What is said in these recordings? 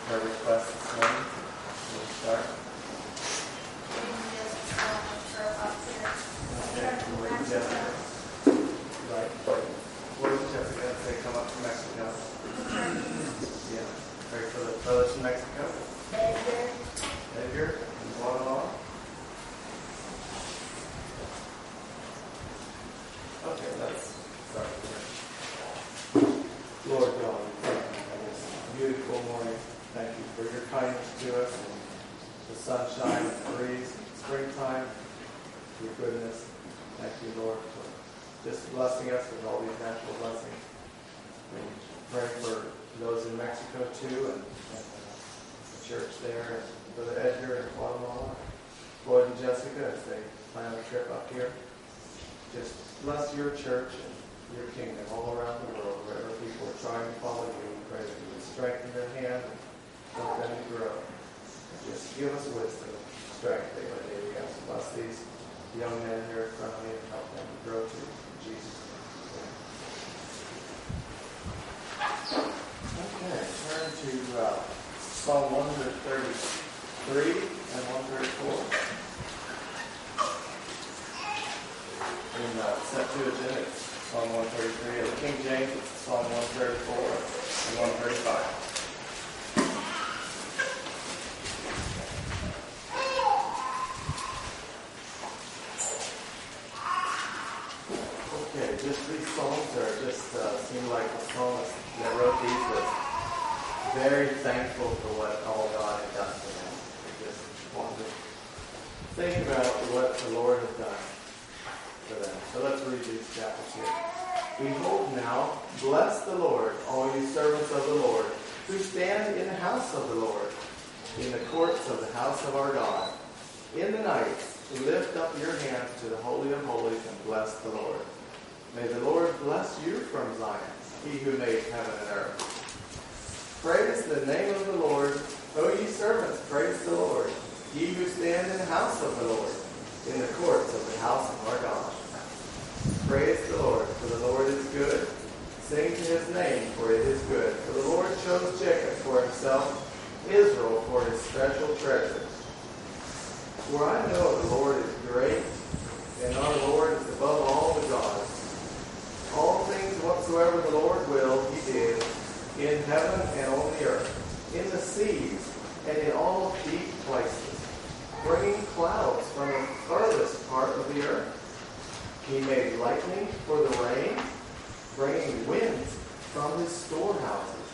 prayer requests this morning. We'll start. Lord Jessica. Right. Lord Jessica, say come up from Mexico. Yeah. Pray for the brothers from Mexico. Edgar in Guatemala. Okay, let's start here. Lord God, thank you for this beautiful morning. Thank you for your kindness to us and the sunshine, the breeze, springtime, your goodness. Thank you, Lord, for just blessing us with all these natural blessings. We pray for those in Mexico too, and the church there, and Brother Edgar in Guatemala, Lloyd and Jessica as they plan a trip up here. Just bless your church and your kingdom all around the world, wherever people are trying to follow you. We pray that you would strengthen their hand and help them to grow. And just give us wisdom and strength day by day. We ask to bless these young men here in front of me and help them to grow too. In Jesus' name. Okay, turn to Psalm 133 and 134. In Septuagint, it's Psalm 133. In the King James, it's Psalm 134 and 135. Okay, just these psalms are seem like the psalmist that wrote these was very thankful for what all God had done for them. They just wanted to think about what the Lord had done for them. So let's read these chapters here. Behold now, bless the Lord, all you servants of the Lord, who stand in the house of the Lord, in the courts of the house of our God. In the nights, lift up your hands to the Holy of Holies and bless the Lord. May the Lord bless you from Zion, he who made heaven and earth. Praise the name of the Lord, O ye servants, praise the Lord, ye who stand in the house of the Lord, in the courts of the house of our God. Praise the Lord, for the Lord is good. Sing to his name, for it is good. For the Lord chose Jacob for himself, Israel for his special treasure. For I know the Lord is great, and our Lord is above all the gods. All things whatsoever the Lord will, he did, in heaven and on the earth, in the seas, and in all deep places, bringing clouds from the furthest part of the earth. He made lightning for the rain, bringing winds from his storehouses.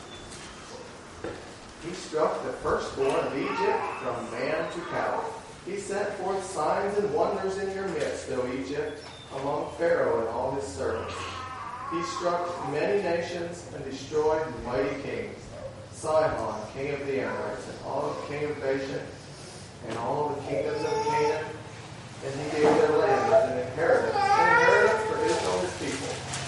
He struck the firstborn of Egypt from man to cattle. He sent forth signs and wonders in your midst, O Egypt, among Pharaoh and all his servants. He struck many nations and destroyed mighty kings. Sihon, king of the Amorites, and Og, king of Bashan, and all the kingdoms of Canaan. And he gave their land as an inheritance for Israel, his people.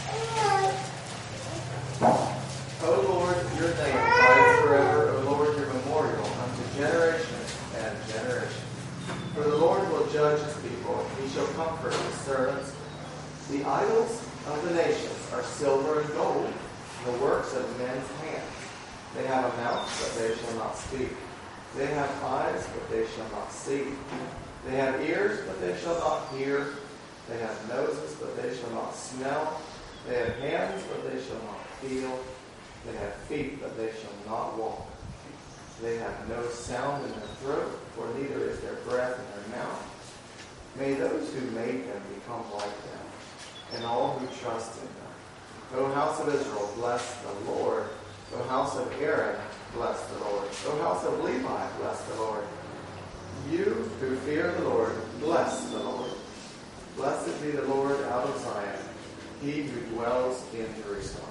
O Lord, your name abides forever. O Lord, your memorial unto generation and generation. For the Lord will judge his people, and he shall comfort his servants. The idols of the nations are silver and gold, the works of men's hands. They have a mouth, but they shall not speak. They have eyes, but they shall not see. They have ears, but they shall not hear. They have noses, but they shall not smell. They have hands, but they shall not feel. They have feet, but they shall not walk. They have no sound in their throat, for neither is there breath in their mouth. May those who made them become like them, and all who trust in them. O house of Israel, bless the Lord. O house of Aaron, bless the Lord. O house of Levi, bless the Lord. You who fear the Lord, bless the Lord. Blessed be the Lord out of Zion, he who dwells in Jerusalem.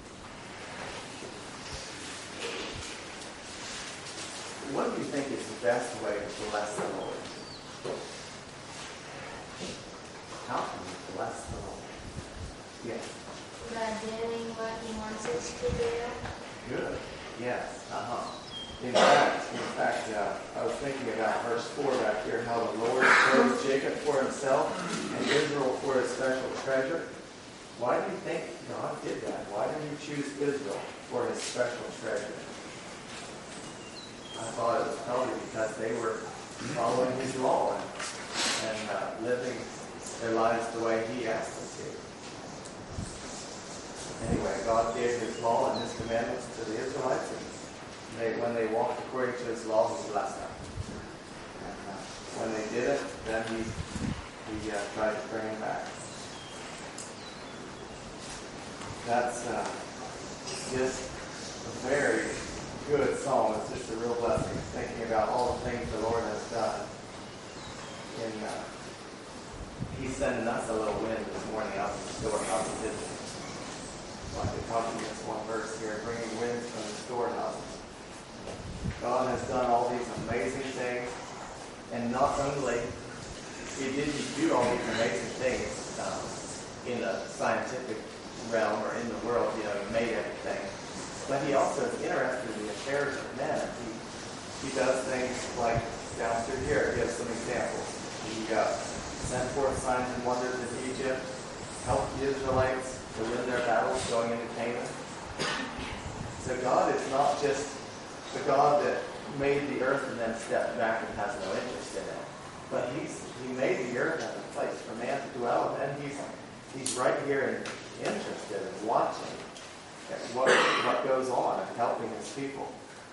What do you think is the best way to bless the Lord? How can we bless the Lord? Yes. By doing what he wants us to do. Good. Yes. In fact, I was thinking about verse 4 back here, how the Lord chose Jacob for himself and Israel for his special treasure. Why do you think God did that? Why did he choose Israel for his special treasure? because they were following his law and living their lives the way he asked them to. Anyway, God gave his law and his commandments to the Israelites, and when they walked according to his law, he blessed them. And when they did it, then he tried to bring them back. That's just a very good psalm. It's just a real blessing, thinking about all the things the Lord has done. And he's sending us a little wind this morning out of the storehouse of Israel. Like we talked in this one verse here, bringing winds from the storehouse. God has done all these amazing things, and not only did he do all these amazing things in the scientific realm or in the world, he made everything, but he also is interested in the affairs of men. He does things like down through here. He has some examples. He sent forth signs and wonders in Egypt, helped the Israelites to win their battles going into Canaan. So God is not just the God that made the earth and then stepped back and has no interest in it, but he made the earth as a place for man to dwell in, and he's right here and interested in watching what goes on and helping his people.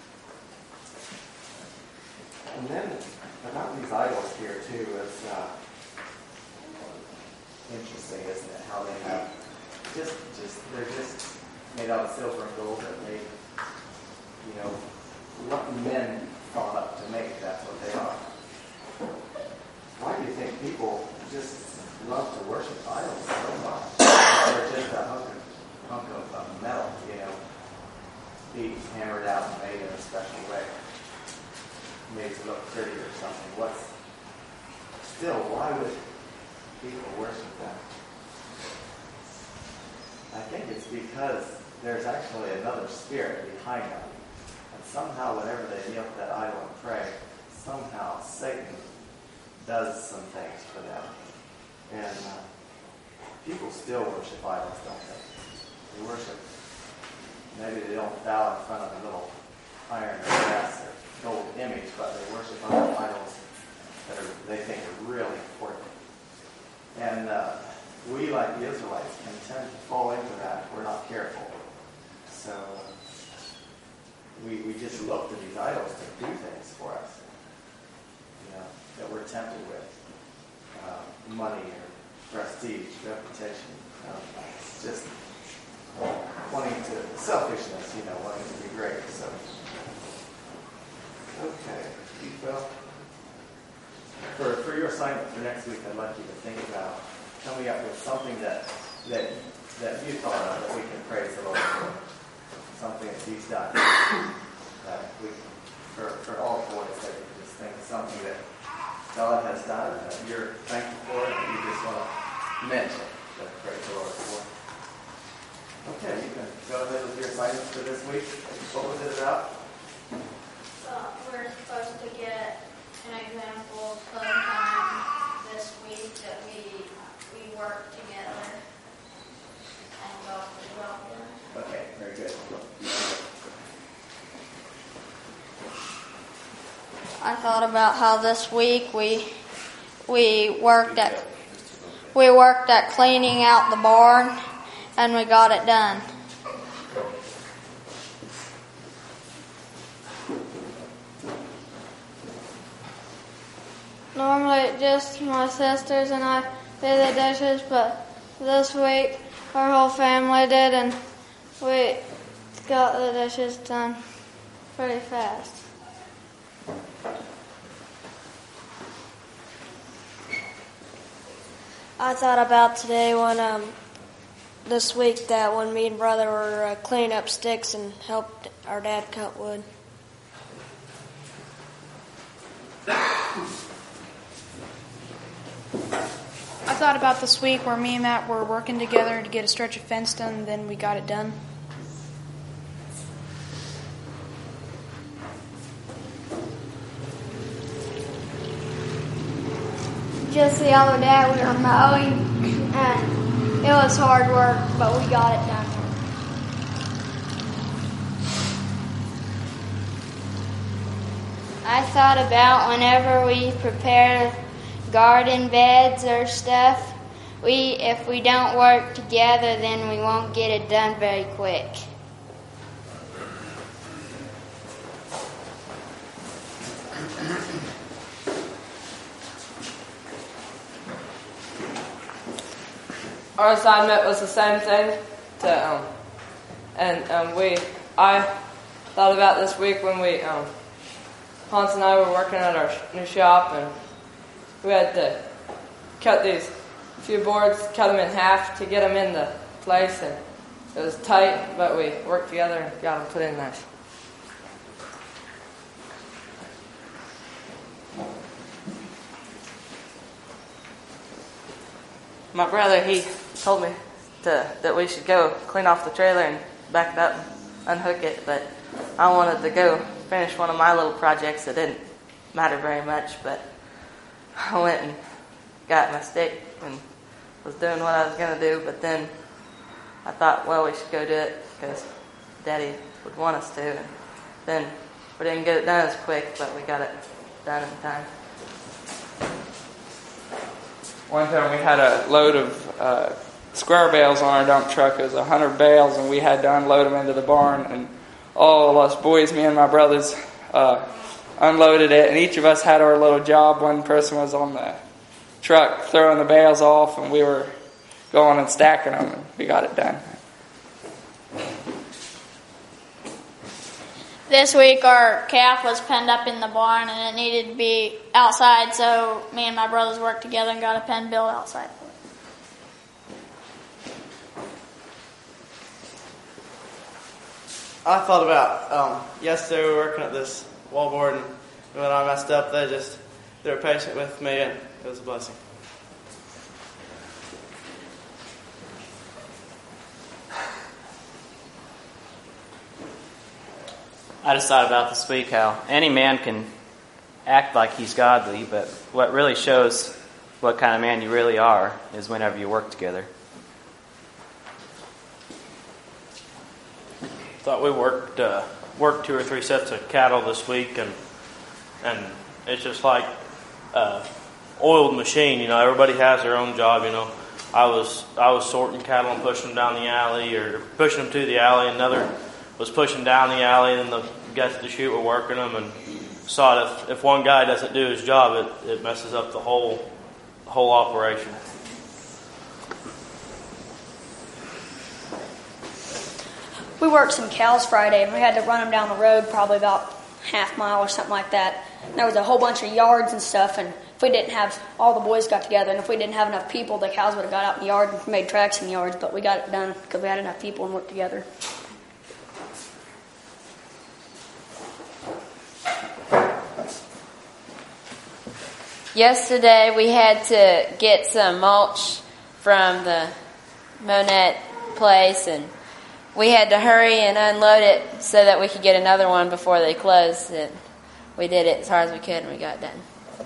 And then about these idols here too, it's interesting, isn't it? How they have they're just made out of silver and gold. They're made, what men thought up to make. That's what they are. Why do you think people just love to worship idols so much? They're just a hunk of metal, being hammered out and made in a special way, made to look pretty or something. Why would people worship them? I think it's because there's actually another spirit behind them. And somehow whenever they kneel to that idol and pray, somehow Satan does some things for them. And people still worship idols, don't they? They worship, maybe they don't bow in front of a little iron or brass or gold image, but they worship other idols that they think are really important. And we, like the Israelites, can tend to fall into that if we're not careful. So we just look to these idols to do things for us, that we're tempted with. Money or prestige, reputation. It's just wanting to, selfishness, wanting to be great. So, okay. Well, for your assignment for next week, I'd like you to think about coming up with something that you thought of that we can praise the Lord for. Something that he's done. For all the boys, that you can just think of something that God has done that you're thankful for and that you just want to mention to praise the Lord for. Okay, you can go ahead with your assignments for this week. What was it about? We're supposed to get an example sometime this week that we work together and go to the well. Okay, very good. I thought about how this week we worked at cleaning out the barn, and we got it done. Normally, just my sisters and I did the dishes, but this week our whole family did, and we got the dishes done pretty fast. I thought about today this week that when me and brother were cleaning up sticks and helped our dad cut wood. I thought about this week where me and Matt were working together to get a stretch of fence done, and then we got it done. Just the other day we were mowing, and it was hard work, but we got it done. I thought about whenever we prepare garden beds or stuff, if we don't work together, then we won't get it done very quick. Our assignment was the same thing. I thought about this week when Hans and I were working at our new shop, and we had to cut these few boards, cut them in half to get them into place, and it was tight, but we worked together and got them put in nice. My brother, he told me that we should go clean off the trailer and back it up and unhook it, but I wanted to go finish one of my little projects that didn't matter very much, but I went and got my stick and was doing what I was going to do, but then I thought, well, we should go do it because Daddy would want us to, and then we didn't get it done as quick, but we got it done in time. One time we had a load of square bales on our dump truck. It was 100 bales, and we had to unload them into the barn. And all of us boys, me and my brothers, unloaded it. And each of us had our little job. One person was on the truck throwing the bales off, and we were going and stacking them, and we got it done. This week our calf was penned up in the barn and it needed to be outside, so me and my brothers worked together and got a pen built outside. I thought about yesterday we were working at this wallboard, and when I messed up, they were patient with me, and it was a blessing. I just thought about this week how any man can act like he's godly, but what really shows what kind of man you really are is whenever you work together. Thought we worked 2 or 3 sets of cattle this week, and it's just like oiled machine. You know, everybody has their own job. You know, I was sorting cattle and pushing them down the alley, or pushing them to the alley. Another was pushing down the alley, and then the guys at the chute were working them, and saw that if one guy doesn't do his job, it messes up the whole operation. We worked some cows Friday, and we had to run them down the road probably about half mile or something like that. And there was a whole bunch of yards and stuff, and if we didn't have, all the boys got together, and if we didn't have enough people, the cows would have got out in the yard and made tracks in the yards, but we got it done because we had enough people and worked together. Yesterday we had to get some mulch from the Monette place, and we had to hurry and unload it so that we could get another one before they closed. And we did it as hard as we could, and we got done.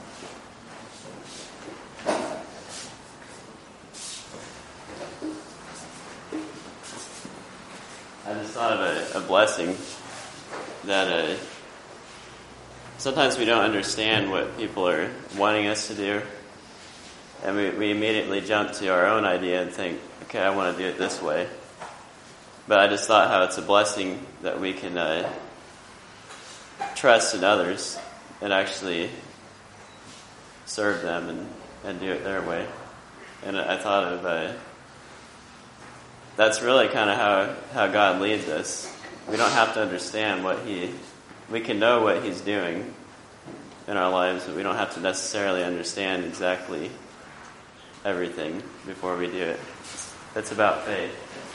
I just thought of a blessing that sometimes we don't understand what people are wanting us to do, and we immediately jump to our own idea and think, okay, I want to do it this way. But I just thought how it's a blessing that we can trust in others and actually serve them and do it their way. And I thought of that's really kind of how God leads us. We don't have to understand we can know what He's doing in our lives, but we don't have to necessarily understand exactly everything before we do it. It's about faith.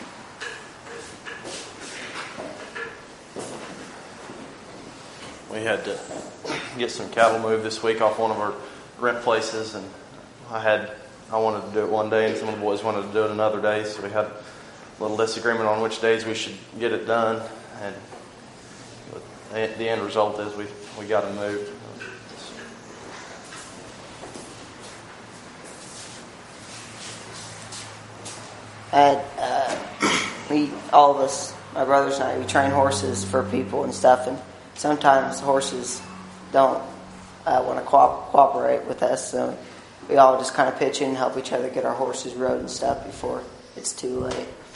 We had to get some cattle moved this week off one of our rent places, and I wanted to do it one day, and some of the boys wanted to do it another day, so we had a little disagreement on which days we should get it done, and the end result is we got it moved. All of us, my brothers and I, we train horses for people and stuff, and sometimes horses don't want to cooperate with us. So we all just kind of pitch in and help each other get our horses rode and stuff before it's too late.